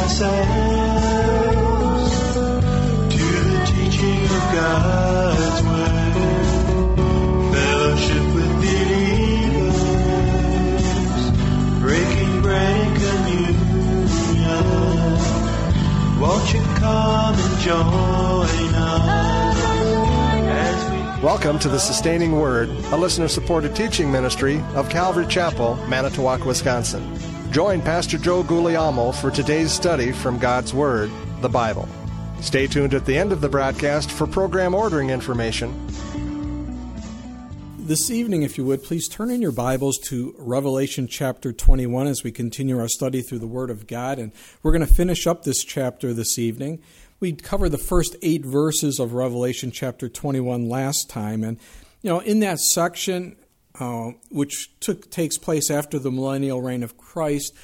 ourselves to the teaching of God's Word. Fellowship with believers, breaking bread and communion. Won't you come and join us as we... Welcome to the Sustaining Word, a listener-supported teaching ministry of Calvary Chapel, Manitowoc, Wisconsin. Join Pastor Joe Guglielmo for today's study from God's Word, the Bible. Stay tuned at the end of the broadcast for program ordering information. This evening, if you would, please turn in your Bibles to Revelation chapter 21 as we continue our study through the Word of God. And we're going to finish up this chapter this evening. We covered the first 8 verses of Revelation chapter 21 last time. And, in that section, which takes place after the millennial reign of Christ,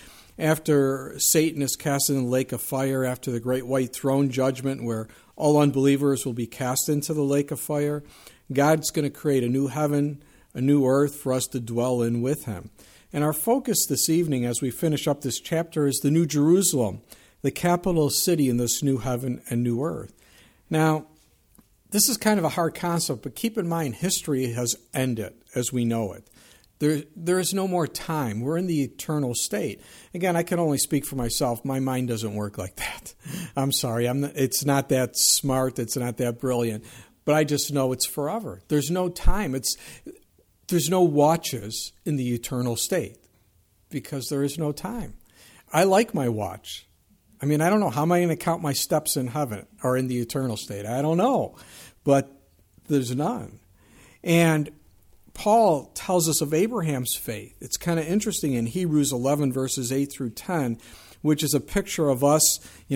after Satan is cast in the lake of fire, after the great white throne judgment where all unbelievers will be cast into the lake of fire, God's going to create a new heaven, a new earth for us to dwell in with Him. And our focus this evening as we finish up this chapter is the New Jerusalem, the capital city in this new heaven and new earth. Now, this is kind of a hard concept, but keep in mind history has ended as we know it. There is no more time. We're in the eternal state. Again, I can only speak for myself. My mind doesn't work like that. I'm sorry. It's not that smart. It's not that brilliant. But I just know it's forever. There's no time. There's no watches in the eternal state because there is no time. I like my watch. I don't know. How am I going to count my steps in heaven or in the eternal state? I don't know. But there's none. And Paul tells us of Abraham's faith. It's kind of interesting in Hebrews 11, verses 8 through 10, which is a picture of us,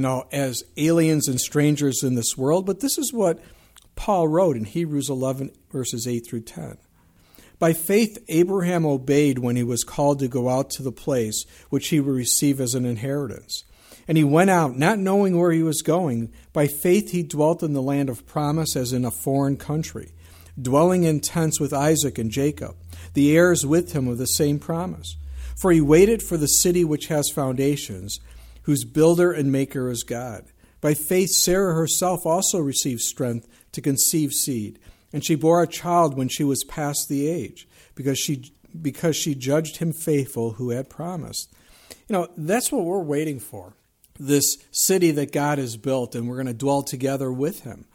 as aliens and strangers in this world. But this is what Paul wrote in Hebrews 11, verses 8 through 10. By faith, Abraham obeyed when he was called to go out to the place which he would receive as an inheritance. And he went out, not knowing where he was going. By faith, he dwelt in the land of promise as in a foreign country, dwelling in tents with Isaac and Jacob, the heirs with him of the same promise. For he waited for the city which has foundations, whose builder and maker is God. By faith, Sarah herself also received strength to conceive seed, and she bore a child when she was past the age, because she judged him faithful who had promised. That's what we're waiting for, this city that God has built, and we're going to dwell together with Him.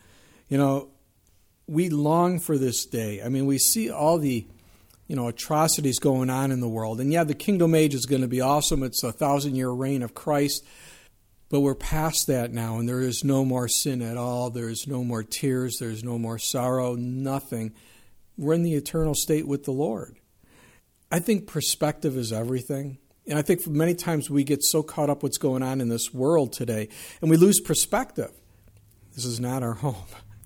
We long for this day. We see all the, atrocities going on in the world. And the kingdom age is going to be awesome. It's a 1,000-year reign of Christ. But we're past that now, and there is no more sin at all. There is no more tears. There's no more sorrow, nothing. We're in the eternal state with the Lord. I think perspective is everything. And I think many times we get so caught up what's going on in this world today, and we lose perspective. This is not our home.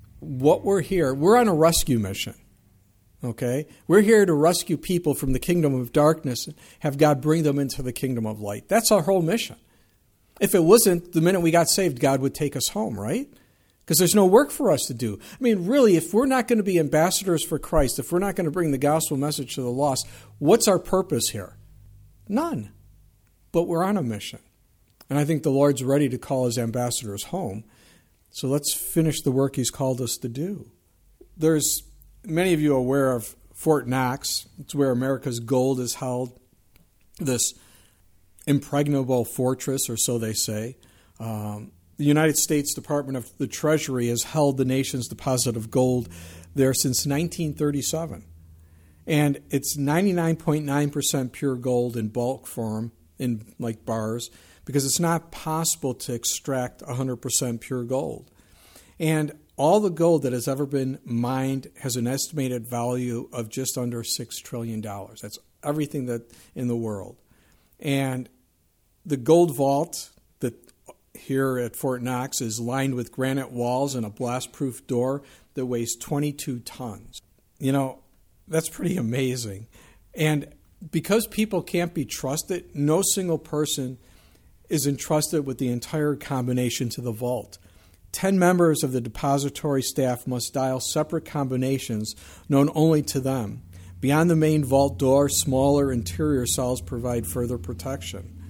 We're on a rescue mission, okay? We're here to rescue people from the kingdom of darkness and have God bring them into the kingdom of light. That's our whole mission. If it wasn't, the minute we got saved, God would take us home, right? Because there's no work for us to do. Really, if we're not going to be ambassadors for Christ, if we're not going to bring the gospel message to the lost, what's our purpose here? None. But we're on a mission. And I think the Lord's ready to call His ambassadors home. So let's finish the work He's called us to do. There's many of you are aware of Fort Knox. It's where America's gold is held. This impregnable fortress, or so they say. The United States Department of the Treasury has held the nation's deposit of gold there since 1937. And it's 99.9% pure gold in bulk form, in like bars, because it's not possible to extract 100% pure gold. And all the gold that has ever been mined has an estimated value of just under $6 trillion. That's everything that in the world. And the gold vault that here at Fort Knox is lined with granite walls and a blast-proof door that weighs 22 tons. That's pretty amazing. And because people can't be trusted, no single person is entrusted with the entire combination to the vault. 10 members of the depository staff must dial separate combinations known only to them. Beyond the main vault door, smaller interior cells provide further protection.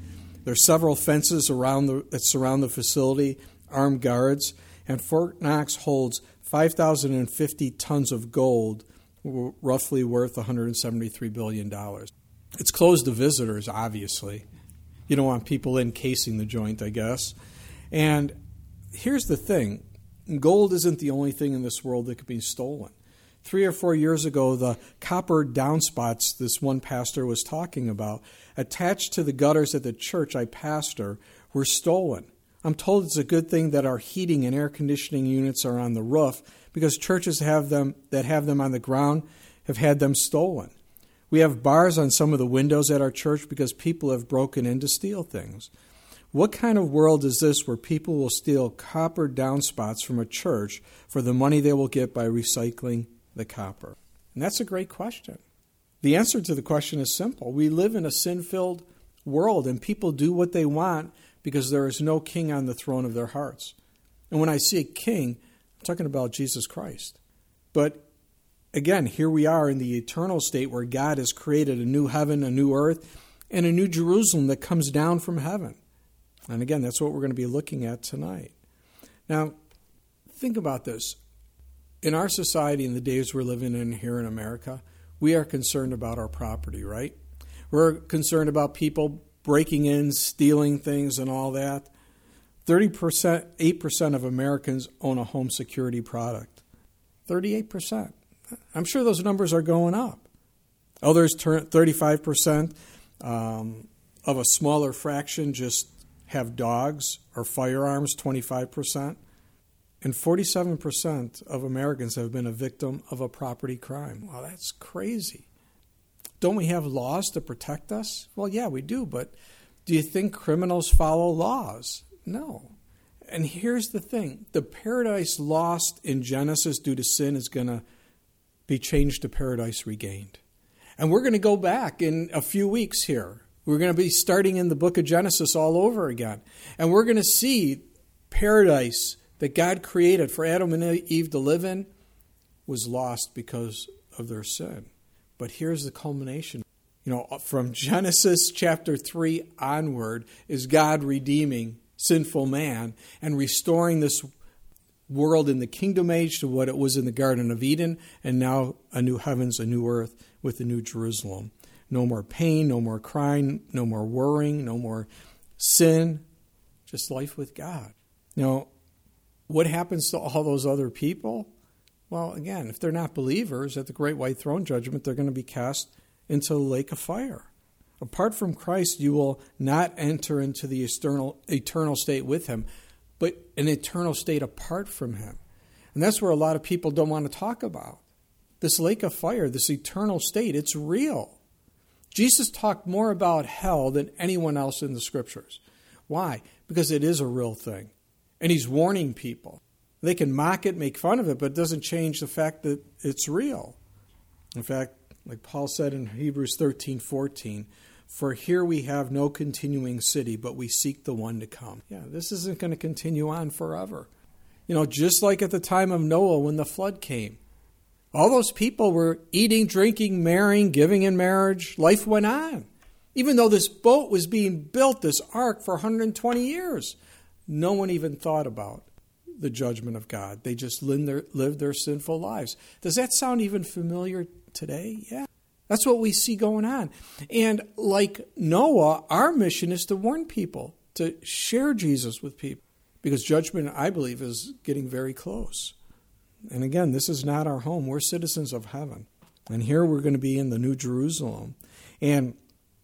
There are several fences that surround the facility, armed guards, and Fort Knox holds 5,050 tons of gold, roughly worth $173 billion. It's closed to visitors, obviously. You don't want people encasing the joint, I guess. And here's the thing. Gold isn't the only thing in this world that could be stolen. 3 or 4 years ago, the copper downspouts this one pastor was talking about, attached to the gutters at the church I pastor, were stolen. I'm told it's a good thing that our heating and air conditioning units are on the roof, because churches that have them on the ground have had them stolen. We have bars on some of the windows at our church because people have broken in to steal things. What kind of world is this where people will steal copper downspouts from a church for the money they will get by recycling the copper? And that's a great question. The answer to the question is simple. We live in a sin-filled world, and people do what they want because there is no king on the throne of their hearts. And when I see a king, I'm talking about Jesus Christ. But again, here we are in the eternal state where God has created a new heaven, a new earth, and a new Jerusalem that comes down from heaven. And again, that's what we're going to be looking at tonight. Now, think about this. In our society, in the days we're living in here in America, we are concerned about our property, right? We're concerned about people breaking in, stealing things and all that. 8% of Americans own a home security product. 38%. I'm sure those numbers are going up. Others, 35% of a smaller fraction just have dogs or firearms, 25%. And 47% of Americans have been a victim of a property crime. Wow, that's crazy. Don't we have laws to protect us? Well, yeah, we do, but do you think criminals follow laws? No. And here's the thing. The paradise lost in Genesis due to sin is going to be changed to paradise regained. And we're going to go back in a few weeks here. We're going to be starting in the book of Genesis all over again. And we're going to see paradise that God created for Adam and Eve to live in was lost because of their sin. But here's the culmination. From Genesis chapter 3 onward is God redeeming sinful man and restoring this world in the kingdom age to what it was in the Garden of Eden, and now a new heavens, a new earth with the new Jerusalem. No more pain, no more crying, no more worrying, no more sin, just life with God. What happens to all those other people? Well, again, if they're not believers, at the great white throne judgment, they're going to be cast into the lake of fire. Apart from Christ, you will not enter into the eternal state with him, but an eternal state apart from him. And that's where a lot of people don't want to talk about. This lake of fire, this eternal state, it's real. Jesus talked more about hell than anyone else in the scriptures. Why? Because it is a real thing. And he's warning people. They can mock it, make fun of it, but it doesn't change the fact that it's real. In fact, like Paul said in Hebrews 13:14, for here we have no continuing city, but we seek the one to come. Yeah, this isn't going to continue on forever. Just like at the time of Noah when the flood came. All those people were eating, drinking, marrying, giving in marriage. Life went on. Even though this boat was being built, this ark, for 120 years. No one even thought about the judgment of God. They just lived their sinful lives. Does that sound even familiar today? Yeah. That's what we see going on. And like Noah, our mission is to warn people, to share Jesus with people. Because judgment, I believe, is getting very close. And again, this is not our home. We're citizens of heaven. And here we're going to be in the New Jerusalem. And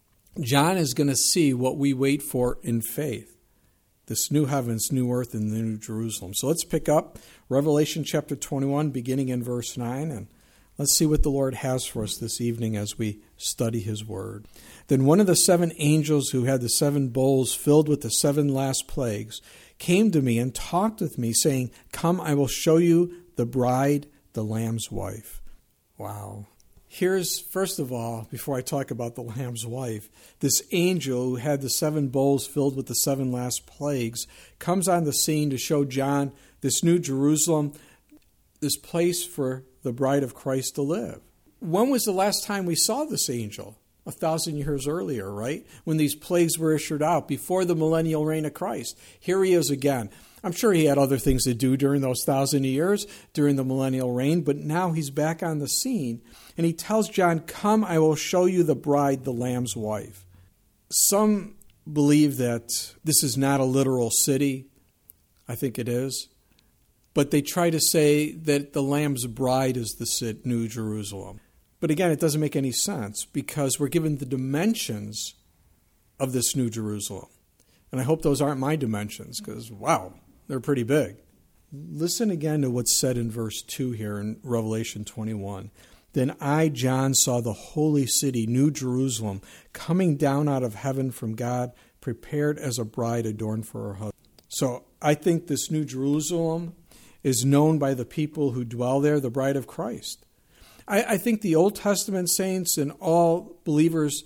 John is going to see what we wait for in faith. This new heavens, new earth, and the New Jerusalem. So let's pick up Revelation chapter 21, beginning in verse 9, and let's see what the Lord has for us this evening as we study his word. Then one of the 7 angels who had the 7 bowls filled with the 7 last plagues came to me and talked with me, saying, come, I will show you the bride, the Lamb's wife. Wow. Here's, first of all, before I talk about the Lamb's wife, this angel who had the 7 bowls filled with the 7 last plagues comes on the scene to show John this new Jerusalem, this place for the bride of Christ to live. When was the last time we saw this angel? 1,000 years earlier, right? When these plagues were issued out, before the millennial reign of Christ. Here he is again. I'm sure he had other things to do during those 1,000 years, during the millennial reign, but now he's back on the scene. And he tells John, "Come, I will show you the bride, the Lamb's wife." Some believe that this is not a literal city. I think it is. But they try to say that the Lamb's bride is the New Jerusalem. But again, it doesn't make any sense because we're given the dimensions of this New Jerusalem. And I hope those aren't my dimensions because, wow, they're pretty big. Listen again to what's said in verse 2 here in Revelation 21. "Then I, John, saw the holy city, New Jerusalem, coming down out of heaven from God, prepared as a bride adorned for her husband." So I think this New Jerusalem is known by the people who dwell there, the bride of Christ. I think the Old Testament saints and all believers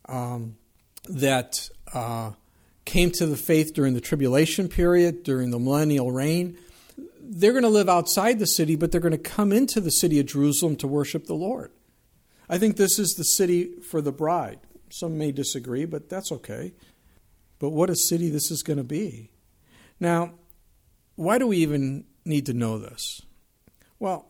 that came to the faith during the tribulation period, during the millennial reign, they're going to live outside the city, but they're going to come into the city of Jerusalem to worship the Lord. I think this is the city for the bride. Some may disagree, but that's okay. But what a city this is going to be. Now, why do we even need to know this? Well,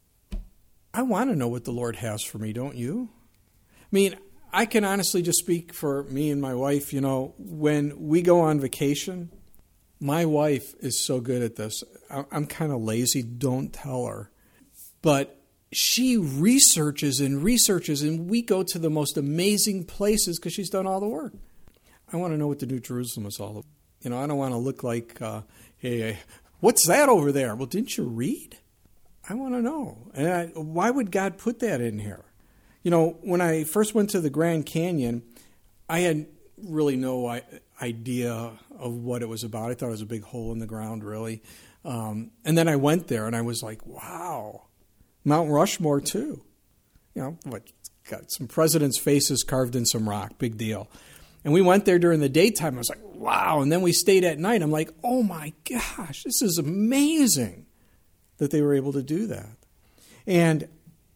I want to know what the Lord has for me, don't you? I mean, I can honestly just speak for me and my wife. You know, when we go on vacation, my wife is so good at this. I'm kind of lazy, don't tell her. But she researches, and we go to the most amazing places because she's done all the work. I want to know what the New Jerusalem is all about. You know, I don't want to look like, hey, what's that over there? Well, didn't you read? I want to know. And why would God put that in here? You know, when I first went to the Grand Canyon, I had really no idea of what it was about. I thought it was a big hole in the ground, really. And then I went there, and I was like, wow. Mount Rushmore, too. You know, it's got some presidents' faces carved in some rock. Big deal. And we went there during the daytime. I was like, wow. And then we stayed at night. I'm like, oh, my gosh, this is amazing that they were able to do that. And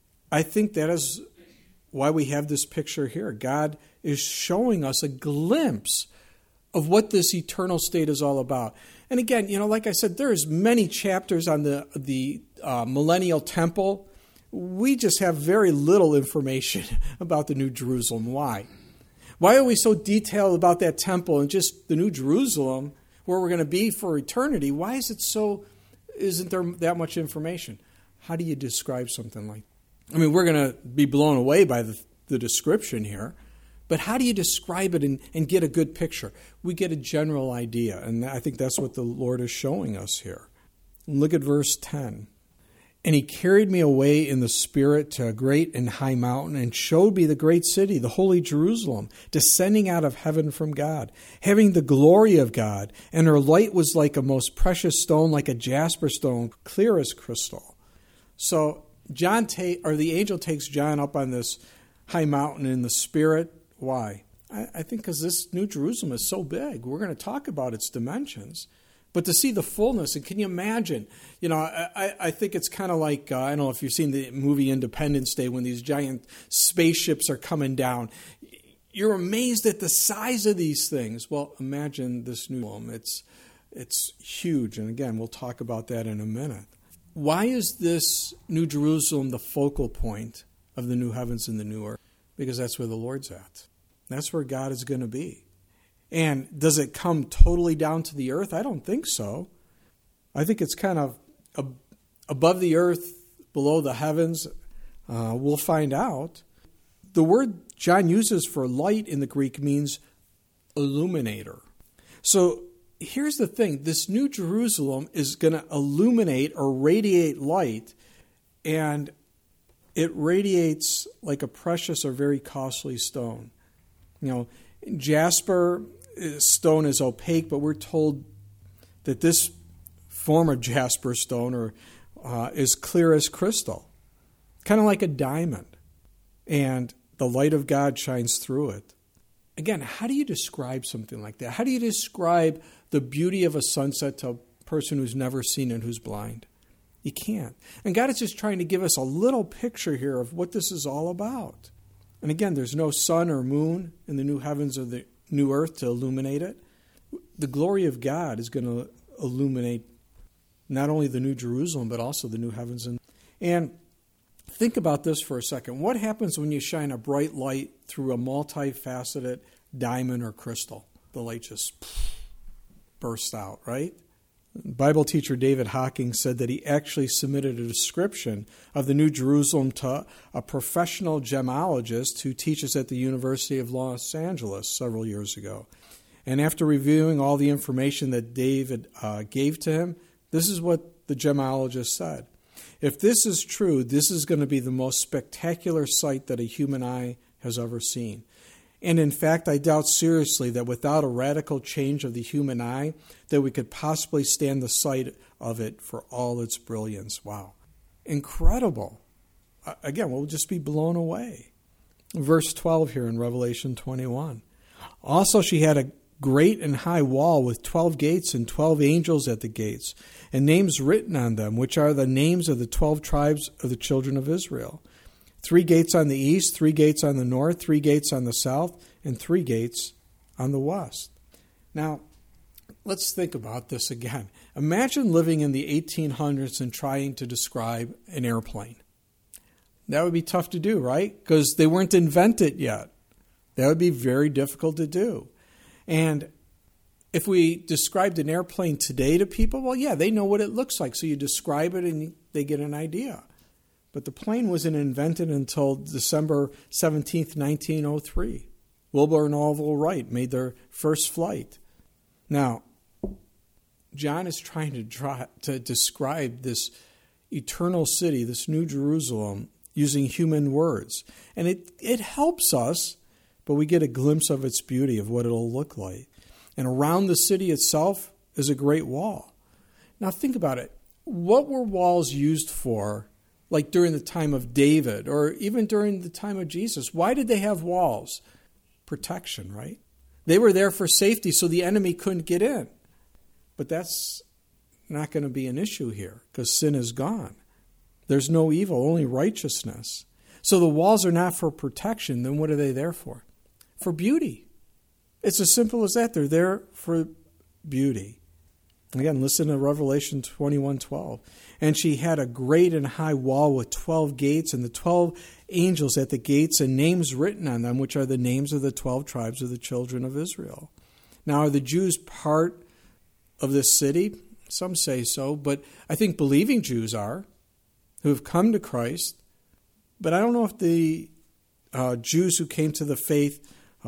I think that is why we have this picture here. God is showing us a glimpse of what this eternal state is all about. And again, you know, like I said, there's many chapters on the millennial temple. We just have very little information about the New Jerusalem. Why? Why are we so detailed about that temple and just the New Jerusalem, where we're going to be for eternity? Why is it so? Isn't there that much information? How do you describe something like that? I mean, we're going to be blown away by the description here, but how do you describe it and get a good picture? We get a general idea, and I think that's what the Lord is showing us here. Look at verse 10. "And he carried me away in the Spirit to a great and high mountain, and showed me the great city, the holy Jerusalem, descending out of heaven from God, having the glory of God. And her light was like a most precious stone, like a jasper stone, clear as crystal." So the angel takes John up on this high mountain in the Spirit. Why? I think because this New Jerusalem is so big. We're going to talk about its dimensions. But to see the fullness, and can you imagine? You know, I think it's kind of like, I don't know if you've seen the movie Independence Day, when these giant spaceships are coming down. You're amazed at the size of these things. Well, imagine this new one. It's huge. And again, we'll talk about that in a minute. Why is this New Jerusalem the focal point of the new heavens and the new earth? Because that's where the Lord's at. That's where God is going to be. And does it come totally down to the earth? I don't think so. I think it's kind of above the earth, below the heavens. We'll find out. The word John uses for light in the Greek means illuminator. So here's the thing. This New Jerusalem is going to illuminate or radiate light, and it radiates like a precious or very costly stone. You know, jasper stone is opaque, but we're told that this form of jasper stone is clear as crystal, kind of like a diamond, and the light of God shines through it. Again, how do you describe something like that? How do you describe the beauty of a sunset to a person who's never seen it, who's blind? You can't. And God is just trying to give us a little picture here of what this is all about. And again, there's no sun or moon in the new heavens or the new earth to illuminate it. The glory of God is going to illuminate not only the New Jerusalem, but also the new heavens. And think about this for a second. What happens when you shine a bright light through a multifaceted diamond or crystal? The light just bursts out, right? Bible teacher David Hawking said that he actually submitted a description of the New Jerusalem to a professional gemologist who teaches at the University of Los Angeles several years ago. And after reviewing all the information that David gave to him, this is what the gemologist said. If this is true, this is going to be the most spectacular sight that a human eye has ever seen. And in fact, I doubt seriously that without a radical change of the human eye, that we could possibly stand the sight of it for all its brilliance. Wow. Incredible. Again, we'll just be blown away. Verse 12 here in Revelation 21. Also, she had a great and high wall with 12 gates and 12 angels at the gates, and names written on them, which are the names of the 12 tribes of the children of Israel. 3 gates on the east, 3 gates on the north, 3 gates on the south, and 3 gates on the west. Now, let's think about this again. Imagine living in the 1800s and trying to describe an airplane. That would be tough to do, right? Because they weren't invented yet. That would be very difficult to do. And if we described an airplane today to people, well, yeah, they know what it looks like. So you describe it and they get an idea. But the plane wasn't invented until December 17th, 1903. Wilbur and Orville Wright made their first flight. Now, John is trying to describe this eternal city, this New Jerusalem, using human words. And it helps us, but we get a glimpse of its beauty, of what it'll look like. And around the city itself is a great wall. Now think about it. What were walls used for, like during the time of David or even during the time of Jesus? Why did they have walls? Protection, right? They were there for safety so the enemy couldn't get in. But that's not going to be an issue here because sin is gone. There's no evil, only righteousness. So the walls are not for protection. Then what are they there for? For beauty. It's as simple as that. They're there for beauty. Again, listen to Revelation 21:12. And she had a great and high wall with 12 gates, and the 12 angels at the gates, and names written on them, which are the names of the 12 tribes of the children of Israel. Now, are the Jews part of this city? Some say so, but I think believing Jews are, who have come to Christ. But I don't know if the Jews who came to the faith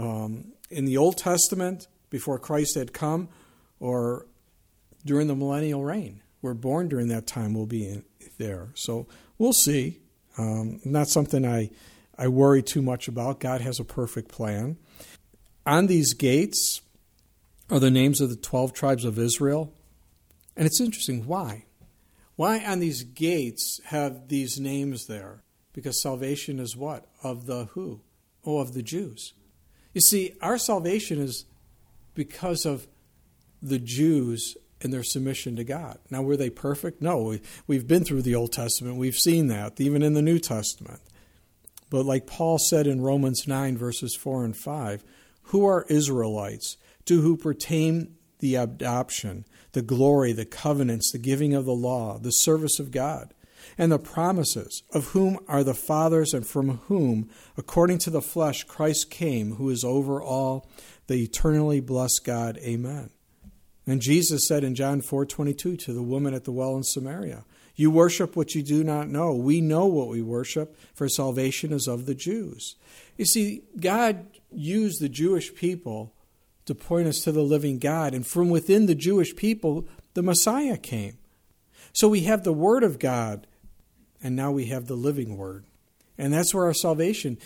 in the Old Testament before Christ had come, or during the millennial reign, were born during that time, will be there. So we'll see. Not something I worry too much about. God has a perfect plan. On these gates are the names of the 12 tribes of Israel. And it's interesting. Why? Why on these gates have these names there? Because salvation is what? Of the who? Oh, of the Jews. You see, our salvation is because of the Jews and their submission to God. Now, were they perfect? No, we've been through the Old Testament. We've seen that, even in the New Testament. But like Paul said in Romans 9, verses 4 and 5, who are Israelites, to who pertain the adoption, the glory, the covenants, the giving of the law, the service of God, and the promises, of whom are the fathers, and from whom, according to the flesh, Christ came, who is over all, the eternally blessed God. Amen. And Jesus said in John 4:22 to the woman at the well in Samaria, you worship what you do not know. We know what we worship, for salvation is of the Jews. You see, God used the Jewish people to point us to the living God. And from within the Jewish people, the Messiah came. So we have the Word of God, and now we have the living Word. And that's where our salvation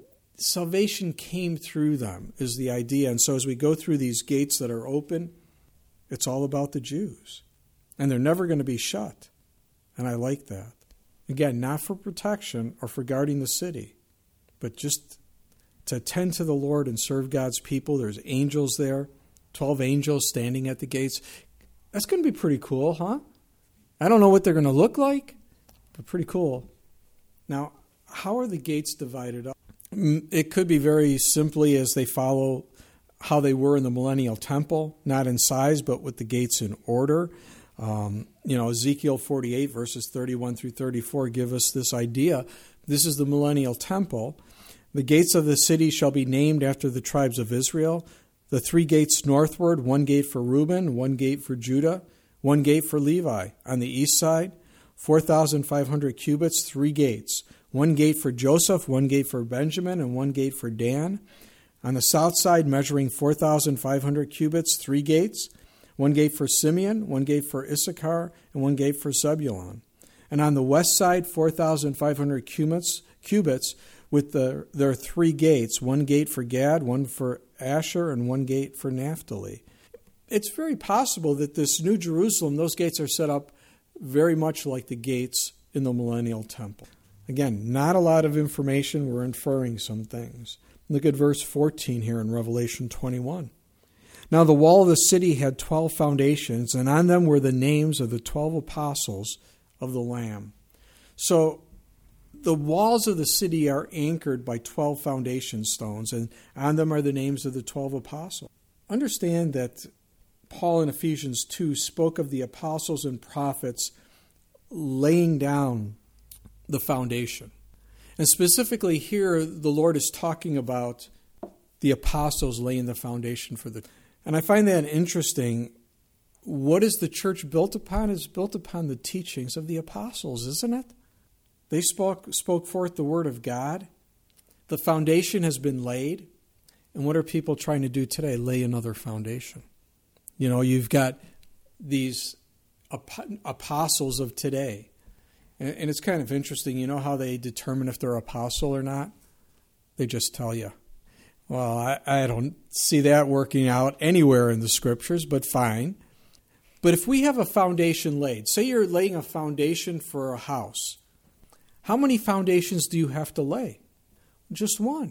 came through them, is the idea. And so as we go through these gates that are open, it's all about the Jews. And they're never going to be shut. And I like that. Again, not for protection or for guarding the city, but just to attend to the Lord and serve God's people. There's angels there, 12 angels standing at the gates. That's going to be pretty cool, huh? I don't know what they're going to look like, but pretty cool. Now, how are the gates divided up? It could be very simply as they follow how they were in the millennial temple, not in size, but with the gates in order. Ezekiel 48 verses 31 through 34 give us this idea. This is the millennial temple. The gates of the city shall be named after the tribes of Israel. The 3 gates northward, 1 gate for Reuben, 1 gate for Judah, 1 gate for Levi. On the east side, 4,500 cubits, 3 gates. 1 gate for Joseph, 1 gate for Benjamin, and 1 gate for Dan. On the south side, measuring 4,500 cubits, 3 gates. 1 gate for Simeon, 1 gate for Issachar, and 1 gate for Zebulun. And on the west side, 4,500 cubits with their 3 gates, 1 gate for Gad, 1 for Asher, and 1 gate for Naphtali. It's very possible that this New Jerusalem, those gates are set up very much like the gates in the millennial temple. Again, not a lot of information. We're inferring some things. Look at verse 14 here in Revelation 21. Now the wall of the city had 12 foundations, and on them were the names of the 12 apostles of the Lamb. So the walls of the city are anchored by 12 foundation stones, and on them are the names of the 12 apostles. Understand that Paul in Ephesians 2 spoke of the apostles and prophets laying down the foundation. And specifically here, the Lord is talking about the apostles laying the foundation for the... And I find that interesting. What is the church built upon? It's built upon the teachings of the apostles, isn't it? They spoke forth the word of God. The foundation has been laid. And what are people trying to do today? Lay another foundation. You've got these apostles of today. And it's kind of interesting. You know how they determine if they're apostle or not? They just tell you. Well, I don't see that working out anywhere in the scriptures, but fine. But if we have a foundation laid, say you're laying a foundation for a house, how many foundations do you have to lay? Just one.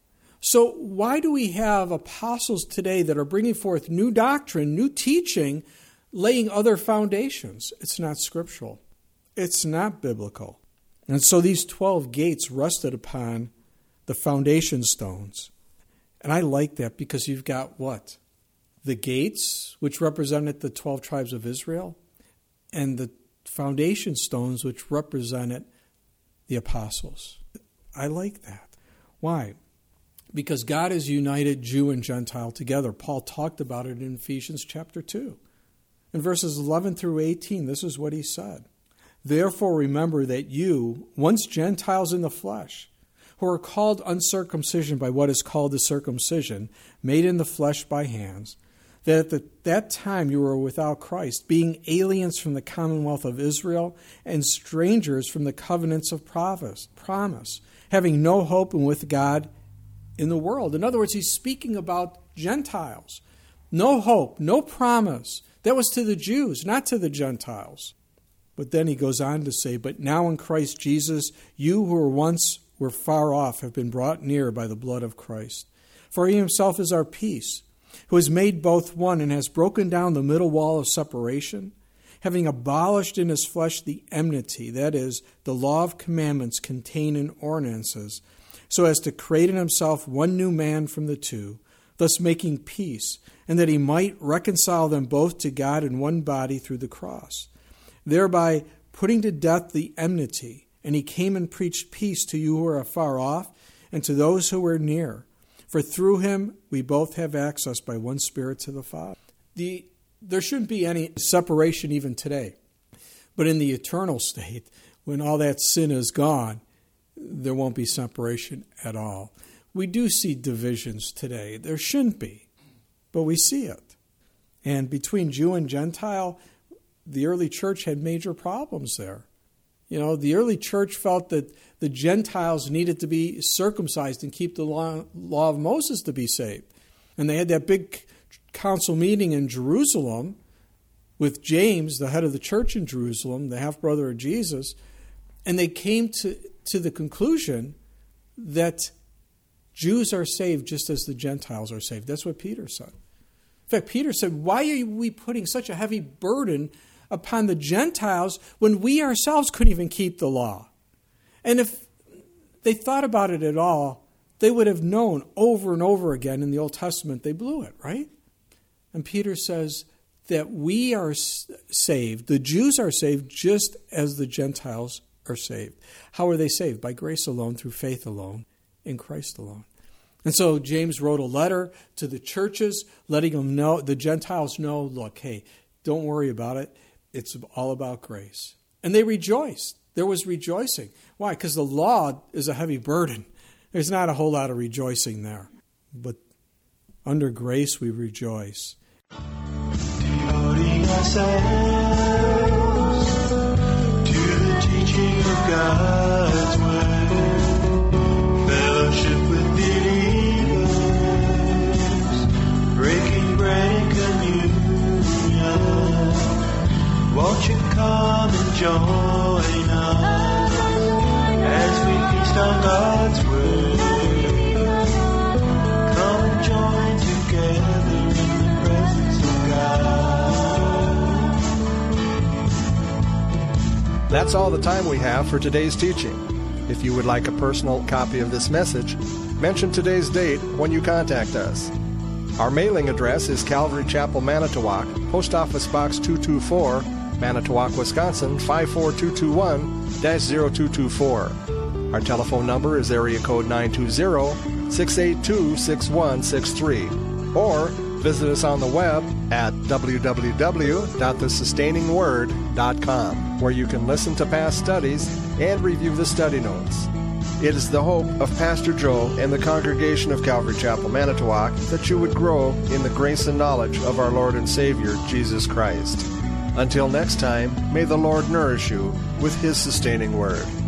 So why do we have apostles today that are bringing forth new doctrine, new teaching, laying other foundations? It's not scriptural. It's not biblical. And so these 12 gates rested upon the foundation stones. And I like that because you've got what? The gates, which represented the 12 tribes of Israel, and the foundation stones, which represented the apostles. I like that. Why? Because God has united Jew and Gentile together. Paul talked about it in Ephesians chapter 2. In verses 11 through 18, this is what he said. Therefore remember that you, once Gentiles in the flesh, who are called uncircumcision by what is called the circumcision, made in the flesh by hands, that at that time you were without Christ, being aliens from the commonwealth of Israel and strangers from the covenants of promise, having no hope and with God in the world. In other words, he's speaking about Gentiles. No hope, no promise. That was to the Jews, not to the Gentiles. But then he goes on to say, but now in Christ Jesus, you who were far off have been brought near by the blood of Christ. For he himself is our peace, who has made both one and has broken down the middle wall of separation, having abolished in his flesh the enmity, that is, the law of commandments contained in ordinances, so as to create in himself one new man from the two, thus making peace, and that he might reconcile them both to God in one body through the cross, thereby putting to death the enmity. And he came and preached peace to you who are afar off and to those who are near. For through him we both have access by one Spirit to the Father. There shouldn't be any separation even today. But in the eternal state, when all that sin is gone, there won't be separation at all. We do see divisions today. There shouldn't be, but we see it. And between Jew and Gentile, the early church had major problems there. The early church felt that the Gentiles needed to be circumcised and keep the law of Moses to be saved. And they had that big council meeting in Jerusalem with James, the head of the church in Jerusalem, the half-brother of Jesus, and they came to the conclusion that Jews are saved just as the Gentiles are saved. That's what Peter said. In fact, Peter said, why are we putting such a heavy burden upon the Gentiles when we ourselves couldn't even keep the law? And if they thought about it at all, They would have known over and over again in the Old Testament they blew it, right? And Peter says that we are saved, the Jews are saved just as the Gentiles are saved. How are they saved? By grace alone, through faith alone, in Christ alone. And so James wrote a letter to the churches, letting them know, the Gentiles know, look, hey, don't worry about it. It's all about grace. And they rejoiced. There was rejoicing. Why? Because the law is a heavy burden. There's not a whole lot of rejoicing there. But under grace we rejoice. Devoting ourselves to the teaching of God's word, fellowship with believers, breaking bread and communion. Won't you come and join us as we feast on God's word? Come and join together in the presence of God. That's all the time we have for today's teaching. If you would like a personal copy of this message, mention today's date when you contact us. Our mailing address is Calvary Chapel, Manitowoc, Post Office Box 224, Manitowoc, Wisconsin 54221-0224. Our telephone number is area code 920-682-6163. Or visit us on the web at www.thesustainingword.com, where you can listen to past studies and review the study notes. It is the hope of Pastor Joe and the congregation of Calvary Chapel, Manitowoc, that you would grow in the grace and knowledge of our Lord and Savior, Jesus Christ. Until next time, may the Lord nourish you with His sustaining word.